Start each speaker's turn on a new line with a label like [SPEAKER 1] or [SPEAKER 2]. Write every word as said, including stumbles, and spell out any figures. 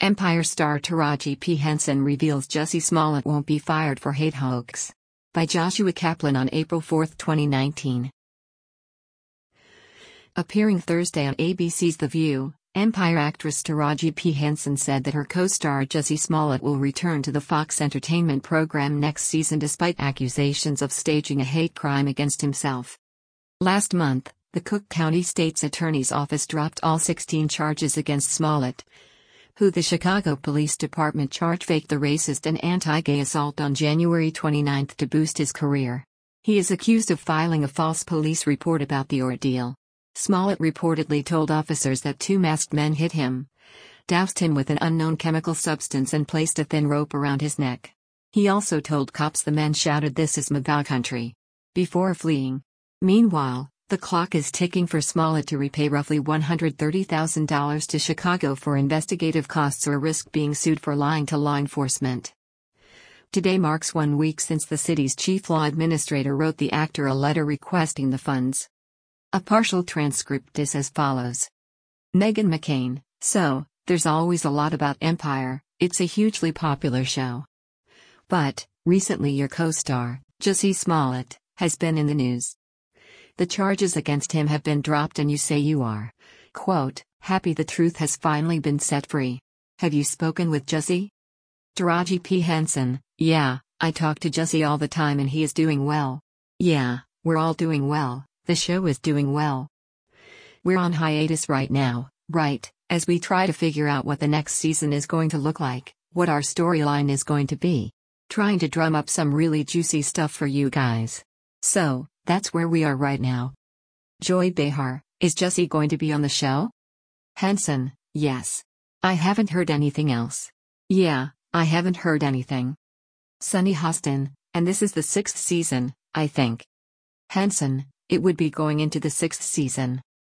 [SPEAKER 1] Empire star Taraji P. Henson reveals Jussie Smollett won't be fired for hate hoax. By Joshua Kaplan on April fourth, twenty nineteen. Appearing Thursday on A B C's The View, Empire actress Taraji P. Henson said that her co-star Jussie Smollett will return to the Fox Entertainment program next season despite accusations of staging a hate crime against himself. Last month, the Cook County State's Attorney's Office dropped all sixteen charges against Smollett, who the Chicago Police Department charged faked the racist and anti-gay assault on January twenty-ninth to boost his career. He is accused of filing a false police report about the ordeal. Smollett reportedly told officers that two masked men hit him, doused him with an unknown chemical substance and placed a thin rope around his neck. He also told cops the men shouted "This is MAGA country" before fleeing. Meanwhile, the clock is ticking for Smollett to repay roughly one hundred thirty thousand dollars to Chicago for investigative costs or risk being sued for lying to law enforcement. Today marks one week since the city's chief law administrator wrote the actor a letter requesting the funds. A partial transcript is as follows. Meghan McCain, so, there's always a lot about Empire, it's a hugely popular show. But, recently your co-star, Jussie Smollett, has been in the news. The charges against him have been dropped and you say you are, quote, happy the truth has finally been set free. Have you spoken with Jussie? Taraji P. Henson, yeah, I talk to Jussie all the time and he is doing well. Yeah, we're all doing well. The show is doing well. We're on hiatus right now, right, as we try to figure out what the next season is going to look like, what our storyline is going to be. Trying to drum up some really juicy stuff for you guys. So, that's where we are right now. Joy Behar, is Jussie going to be on the show? Henson, yes. I haven't heard anything else. Yeah, I haven't heard anything. Sunny Hostin, and this is the sixth season, I think. Henson, it would be going into the sixth season.